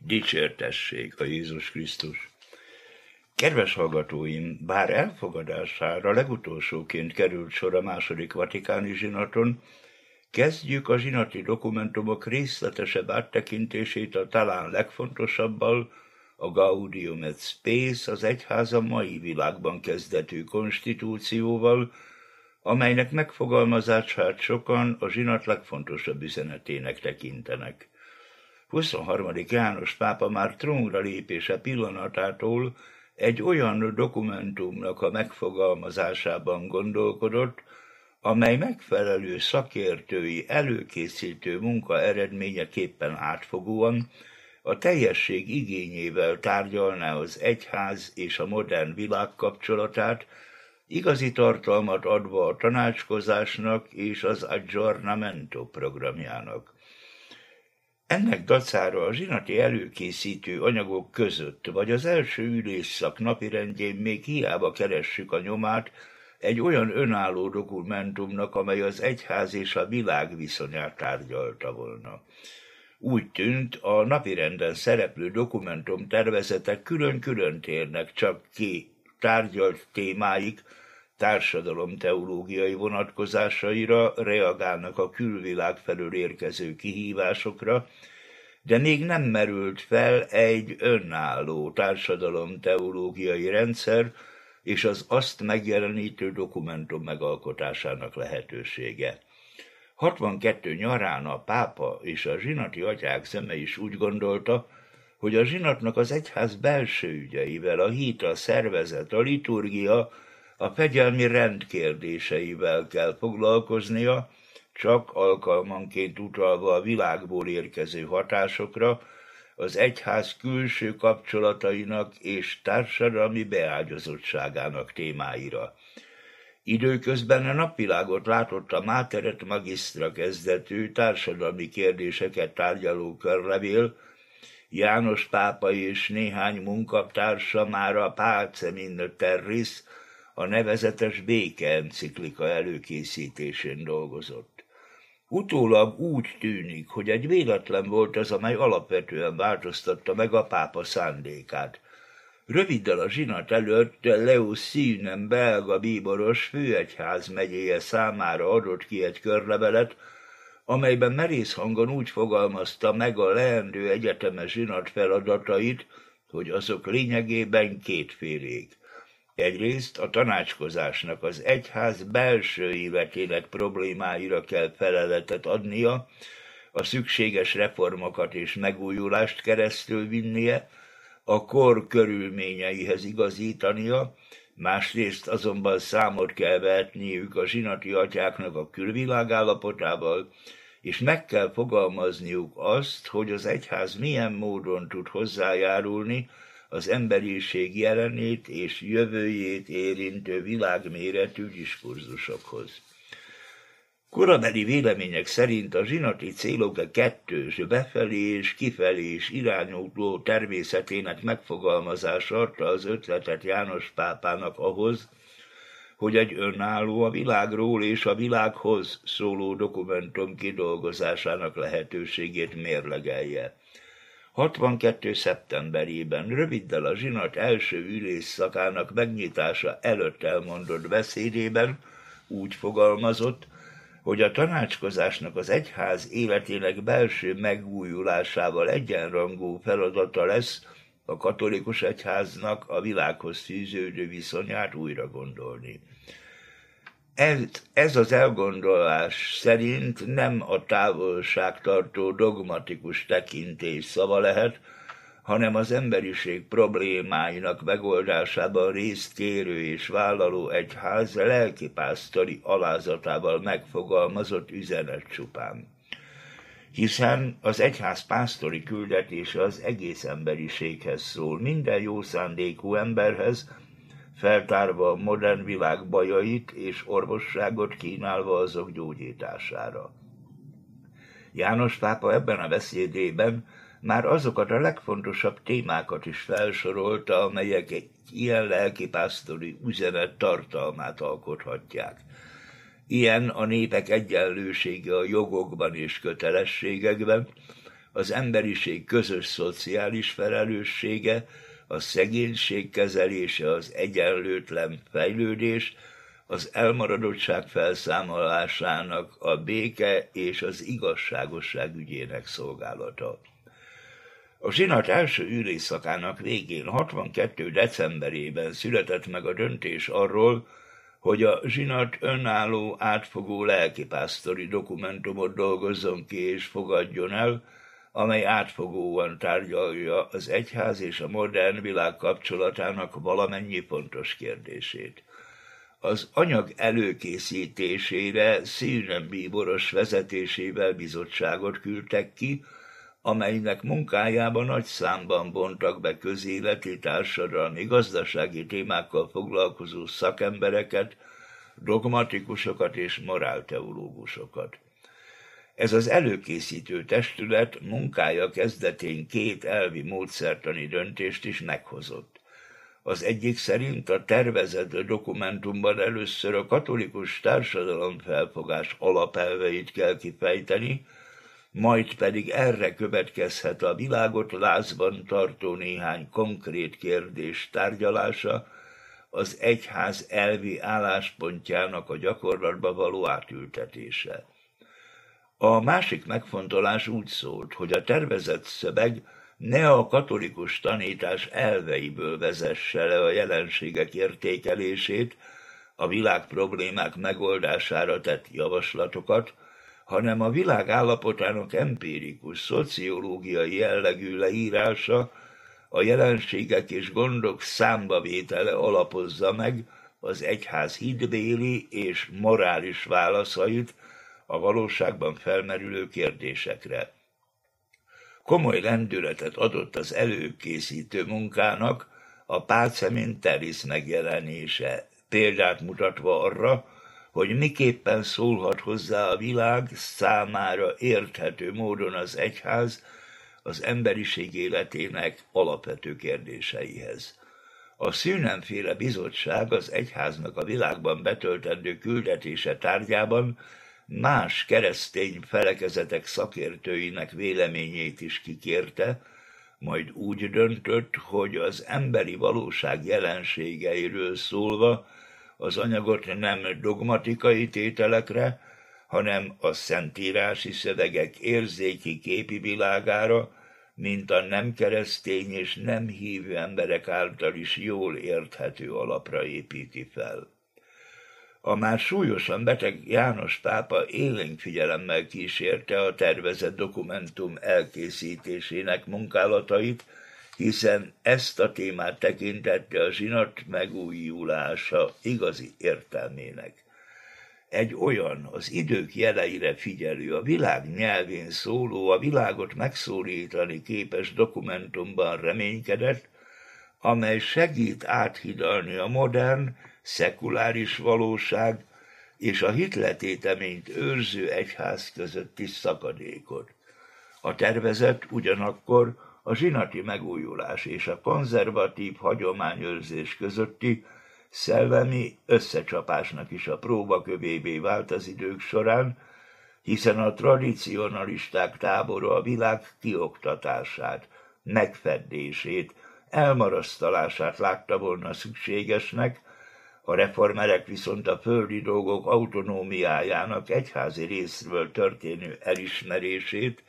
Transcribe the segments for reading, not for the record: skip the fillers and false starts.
Dicsértessék a Jézus Krisztus! Kedves hallgatóim, bár elfogadására legutolsóként került sor a második vatikáni zsinaton, kezdjük a zsinati dokumentumok részletesebb áttekintését a talán legfontosabbal, a Gaudium et Spes, az egyház a mai világban kezdetű konstitúcióval, amelynek megfogalmazását sokan a zsinat legfontosabb üzenetének tekintenek. 23. János pápa már trónra lépése pillanatától egy olyan dokumentumnak a megfogalmazásában gondolkodott, amely megfelelő szakértői, előkészítő munka eredményeképpen átfogóan a teljesség igényével tárgyalná az egyház és a modern világ kapcsolatát, igazi tartalmat adva a tanácskozásnak és az Aggiornamento programjának. Ennek dacára a zsinati előkészítő anyagok között, vagy az első ülésszak napirendjén még hiába keressük a nyomát egy olyan önálló dokumentumnak, amely az egyház és a világ viszonyát tárgyalta volna. Úgy tűnt, a napirenden szereplő dokumentum tervezetek külön-külön térnek csak ki tárgyalt témáik, társadalomteológiai vonatkozásaira, reagálnak a külvilág felől érkező kihívásokra, de még nem merült fel egy önálló társadalomteológiai rendszer és az azt megjelenítő dokumentum megalkotásának lehetősége. 62 nyarán a pápa és a zsinati atyák zeme is úgy gondolta, hogy a zsinatnak az egyház belső ügyeivel, a hit, a szervezet, a liturgia, a fegyelmi rend kérdéseivel kell foglalkoznia, csak alkalmanként utalva a világból érkező hatásokra, az egyház külső kapcsolatainak és társadalmi beágyazottságának témáira. Időközben a napvilágot látott a Mater et Magistra kezdetű társadalmi kérdéseket tárgyaló körlevél, János pápa és néhány munkatársa már a Pacem in Terris, a nevezetes béke enciklika előkészítésén dolgozott. Utólag úgy tűnik, hogy egy véletlen volt az, amely alapvetően változtatta meg a pápa szándékát. Röviddel a zsinat előtt Leo Szűnen belga bíboros főegyházmegyéje számára adott ki egy körlevelet, amelyben merész hangon úgy fogalmazta meg a leendő egyetemes zsinat feladatait, hogy azok lényegében kétfélék. Egyrészt a tanácskozásnak az egyház belső életének problémáira kell feleletet adnia, a szükséges reformokat és megújulást keresztül vinnie, a kor körülményeihez igazítania, másrészt azonban számot kell vetniük a zsinati atyáknak a külvilág állapotával, és meg kell fogalmazniuk azt, hogy az egyház milyen módon tud hozzájárulni az emberiség jelenét és jövőjét érintő világméretű diskurzusokhoz. Korabeli vélemények szerint a zsinati célok a kettős, befelé és kifelé is irányuló természetének megfogalmazása adta az ötletet János pápának ahhoz, hogy egy önálló, a világról és a világhoz szóló dokumentum kidolgozásának lehetőségét mérlegelje. 62. szeptemberében, röviddel a zsinat első ülésszakának megnyitása előtt elmondott beszédében úgy fogalmazott, hogy a tanácskozásnak az egyház életének belső megújulásával egyenrangú feladata lesz a katolikus egyháznak a világhoz fűződő viszonyát újra gondolni. Ez az elgondolás szerint nem a távolságtartó dogmatikus tekintés szava lehet, hanem az emberiség problémáinak megoldásában részt kérő és vállaló egyház lelkipásztori alázatával megfogalmazott üzenet csupán. Hiszen az egyház pásztori küldetése az egész emberiséghez szól, minden jó szándékú emberhez, feltárva a modern világ bajait és orvosságot kínálva azok gyógyítására. János pápa ebben a beszédében már azokat a legfontosabb témákat is felsorolta, amelyek egy ilyen lelkipásztori üzenet tartalmát alkothatják. Ilyen a népek egyenlősége a jogokban és kötelességekben, az emberiség közös szociális felelőssége, a szegénység kezelése, az egyenlőtlen fejlődés, az elmaradottság felszámolásának, a béke és az igazságosság ügyének szolgálata. A zsinat első ülésszakának végén 62. decemberében született meg a döntés arról, hogy a zsinat önálló, átfogó lelkipásztori dokumentumot dolgozzon ki és fogadjon el, amely átfogóan tárgyalja az egyház és a modern világ kapcsolatának valamennyi fontos kérdését. Az anyag előkészítésére Színen bíboros vezetésével bizottságot küldtek ki, amelynek munkájában nagy számban vontak be közéleti, társadalmi, gazdasági témákkal foglalkozó szakembereket, dogmatikusokat és morálteológusokat. Ez az előkészítő testület munkája kezdetén 2 elvi módszertani döntést is meghozott. Az egyik szerint a tervezett dokumentumban először a katolikus társadalomfelfogás alapelveit kell kifejteni, majd pedig erre következhet a világot lázban tartó néhány konkrét kérdés tárgyalása, az egyház elvi álláspontjának a gyakorlatba való átültetése. A másik megfontolás úgy szólt, hogy a tervezett szöveg ne a katolikus tanítás elveiből vezesse le a jelenségek értékelését, a világ problémák megoldására tett javaslatokat, hanem a világ állapotának empirikus, szociológiai jellegű leírása, a jelenségek és gondok számbavétele alapozza meg az egyház hitbéli és morális válaszait a valóságban felmerülő kérdésekre. Komoly lendületet adott az előkészítő munkának a Pacem in Terris megjelenése, példát mutatva arra, hogy miképpen szólhat hozzá a világ számára érthető módon az egyház az emberiség életének alapvető kérdéseihez. A Szűnenféle bizottság az egyháznak a világban betöltendő küldetése tárgyában más keresztény felekezetek szakértőinek véleményét is kikérte, majd úgy döntött, hogy az emberi valóság jelenségeiről szólva az anyagot nem dogmatikai tételekre, hanem a szentírási szövegek érzéki képi világára, mint a nem keresztény és nem hívő emberek által is jól érthető alapra építi fel. A már súlyosan beteg János pápa élénk figyelemmel kísérte a tervezett dokumentum elkészítésének munkálatait, hiszen ezt a témát tekintette a zsinat megújulása igazi értelmének. Egy olyan, az idők jeleire figyelő, a világ nyelvén szóló, a világot megszólítani képes dokumentumban reménykedett, amely segít áthidalni a modern, szekuláris valóság és a hitletéteményt őrző egyház közötti szakadékot. A tervezet ugyanakkor a zsinati megújulás és a konzervatív hagyományőrzés közötti szellemi összecsapásnak is a próbakövévé vált az idők során, hiszen a tradicionalisták tábora a világ kioktatását, megfeddését, elmarasztalását látta volna szükségesnek, a reformerek viszont a földi dolgok autonómiájának egyházi részről történő elismerését,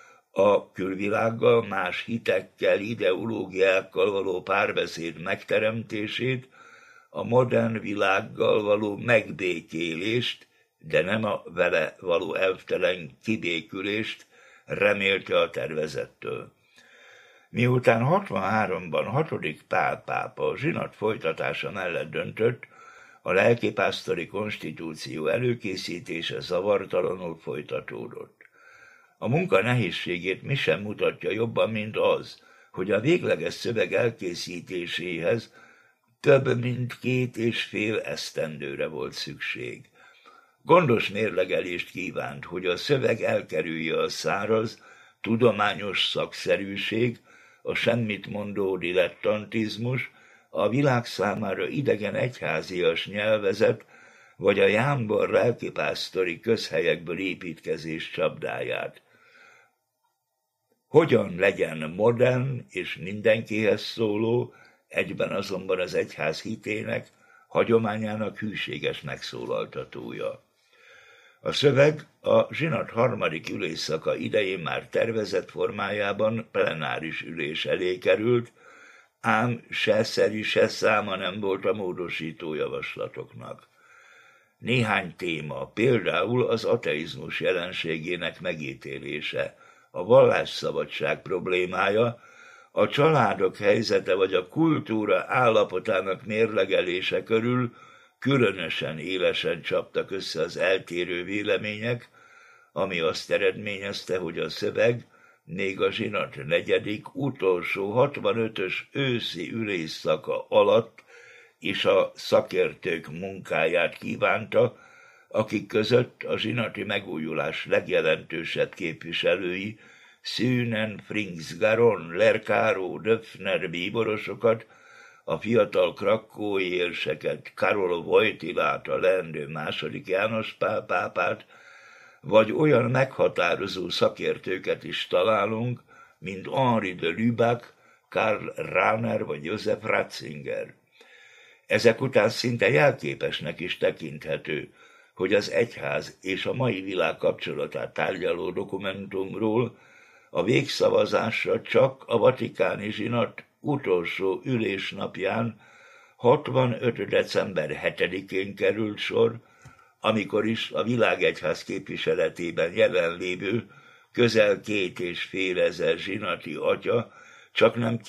a külvilággal, más hitekkel, ideológiákkal való párbeszéd megteremtését, a modern világgal való megbékélést, de nem a vele való elvtelen kibékülést remélte a tervezettől. Miután 63-ban 6. Pál pápa a zsinat folytatása mellett döntött, a lelkipásztori konstitúció előkészítése zavartalanul folytatódott. A munka nehézségét mi sem mutatja jobban, mint az, hogy a végleges szöveg elkészítéséhez több mint 2,5 esztendőre volt szükség. Gondos mérlegelést kívánt, hogy a szöveg elkerülje a száraz, tudományos szakszerűség, a semmit mondó dilettantizmus, a világ számára idegen egyházias nyelvezet, vagy a jámbor lelkipásztori közhelyekből építkezés csapdáját. hogyan legyen modern és mindenkihez szóló, egyben azonban az egyház hitének, hagyományának hűséges megszólaltatója. A szöveg a zsinat harmadik ülésszaka idején már tervezett formájában plenáris ülés elé került, ám se szeri, se száma nem volt a módosító javaslatoknak. Néhány téma, például az ateizmus jelenségének megítélése, a vallásszabadság problémája, a családok helyzete vagy a kultúra állapotának mérlegelése körül különösen élesen csaptak össze az eltérő vélemények, ami azt eredményezte, hogy a szöveg még a zsinat negyedik, utolsó 65-ös őszi ülésszaka alatt is a szakértők munkáját kívánta, akik között a zsinati megújulás legjelentősebb képviselői Szűnen, Frings, Garon, Lerkáró, Döpfner bíborosokat, a fiatal krakkói érseket, Karol Wojtylát, a leendő II. János Pál pápát, vagy olyan meghatározó szakértőket is találunk, mint Henri de Lubac, Karl Rahner vagy Josef Ratzinger. Ezek után szinte jelképesnek is tekinthető, hogy az egyház és a mai világ kapcsolatát tárgyaló dokumentumról a végszavazásra csak a vatikáni zsinat utolsó ülésnapján, 65. december 7-én került sor, amikor is a világegyház képviseletében jelenlévő közel 2500 zsinati atya csaknem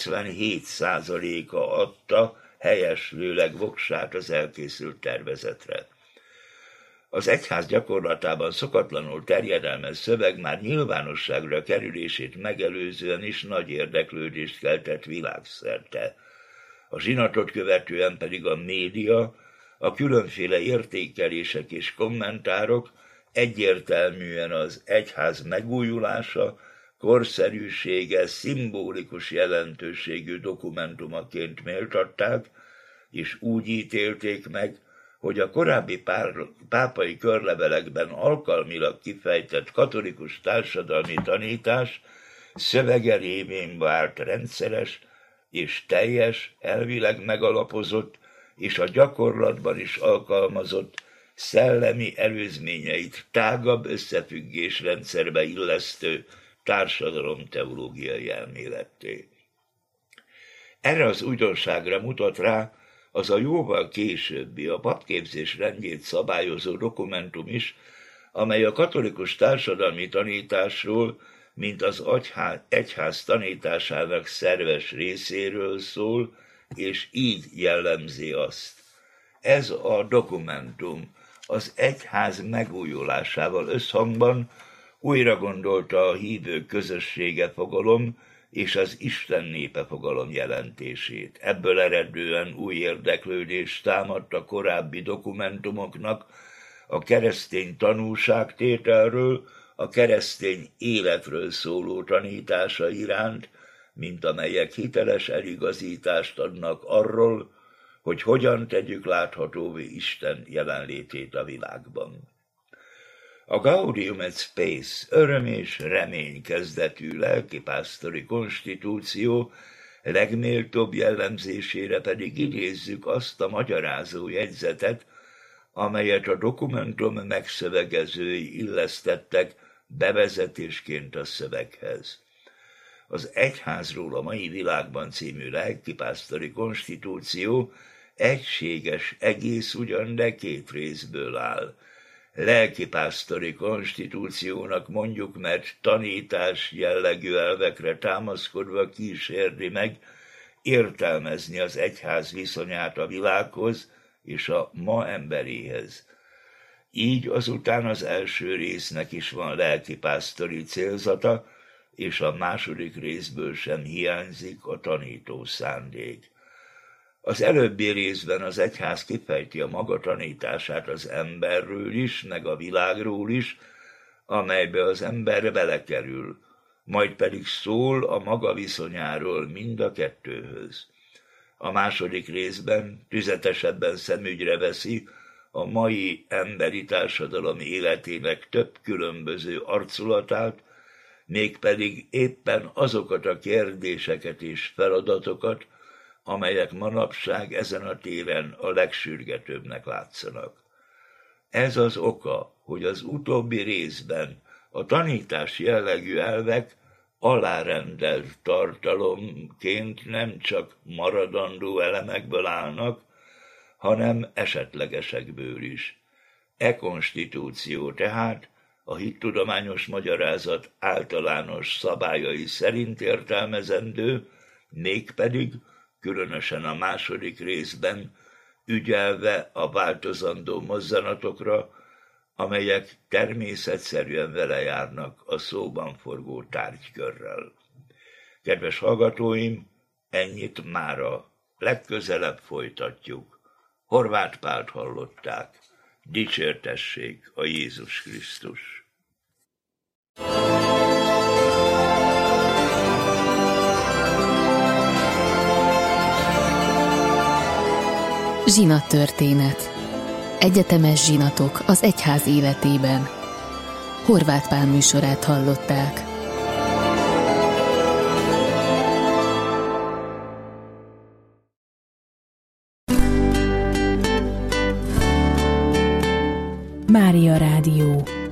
97%-a adta helyeslőleg voksát az elkészült tervezetre. Az egyház gyakorlatában szokatlanul terjedelmes szöveg már nyilvánosságra kerülését megelőzően is nagy érdeklődést keltett világszerte. A zsinatot követően pedig a média, a különféle értékelések és kommentárok egyértelműen az egyház megújulása, korszerűsége, szimbolikus jelentőségű dokumentumaként méltatták, és úgy ítélték meg, hogy a korábbi pápai körlevelekben alkalmilag kifejtett katolikus társadalmi tanítás szövege révén vált rendszeres és teljes, elvileg megalapozott és a gyakorlatban is alkalmazott szellemi előzményeit tágabb összefüggésrendszerbe illesztő társadalomteológiai elméletté. Erre az újdonságra mutat rá az a jóval későbbi, a papképzés rendjét szabályozó dokumentum is, amely a katolikus társadalmi tanításról, mint az egyház tanításának szerves részéről szól, és így jellemzi azt. Ez a dokumentum az egyház megújulásával összhangban újra gondolta a hívők közössége fogalom és az Isten népe fogalom jelentését. Ebből eredően új érdeklődést támadt a korábbi dokumentumoknak a keresztény tanúságtételről, a keresztény életről szóló tanítása iránt, mint amelyek hiteles eligazítást adnak arról, hogy hogyan tegyük láthatóvé Isten jelenlétét a világban. A Gaudium et Spes öröm és remény kezdetű lelkipásztori konstitúció legméltóbb jellemzésére pedig idézzük azt a magyarázó jegyzetet, amelyet a dokumentum megszövegezői illesztettek bevezetésként a szöveghez. Az Egyházról a mai világban című lelkipásztori konstitúció egységes egész ugyan, de két részből áll. Lelkipásztori konstitúciónak mondjuk, mert tanítás jellegű elvekre támaszkodva kísérli meg értelmezni az egyház viszonyát a világhoz és a ma emberéhez. Így azután az első résznek is van lelkipásztori célzata, és a második részből sem hiányzik a tanító szándék. Az előbbi részben az egyház kifejti a maga tanítását az emberről is, meg a világról is, amelybe az ember belekerül, majd pedig szól a maga viszonyáról mind a kettőhöz. A második részben tüzetesebben szemügyre veszi a mai emberi társadalom életének több különböző arculatát, mégpedig éppen azokat a kérdéseket és feladatokat, amelyek manapság ezen a téren a legsürgetőbbnek látszanak. Ez az oka, hogy az utóbbi részben a tanítás jellegű elvek alárendelt tartalomként nem csak maradandó elemekből állnak, hanem esetlegesekből is. E konstitúció tehát a hittudományos magyarázat általános szabályai szerint értelmezendő, mégpedig különösen a második részben ügyelve a változandó mozzanatokra, amelyek természetszerűen vele járnak a szóban forgó tárgykörrel. Kedves hallgatóim, ennyit mára, legközelebb folytatjuk. Horváth Pált hallották. Dicsértessék a Jézus Krisztus! Zsinattörténet. Egyetemes zsinatok az egyház életében. Horváth Pál műsorát hallották. Mária Rádió.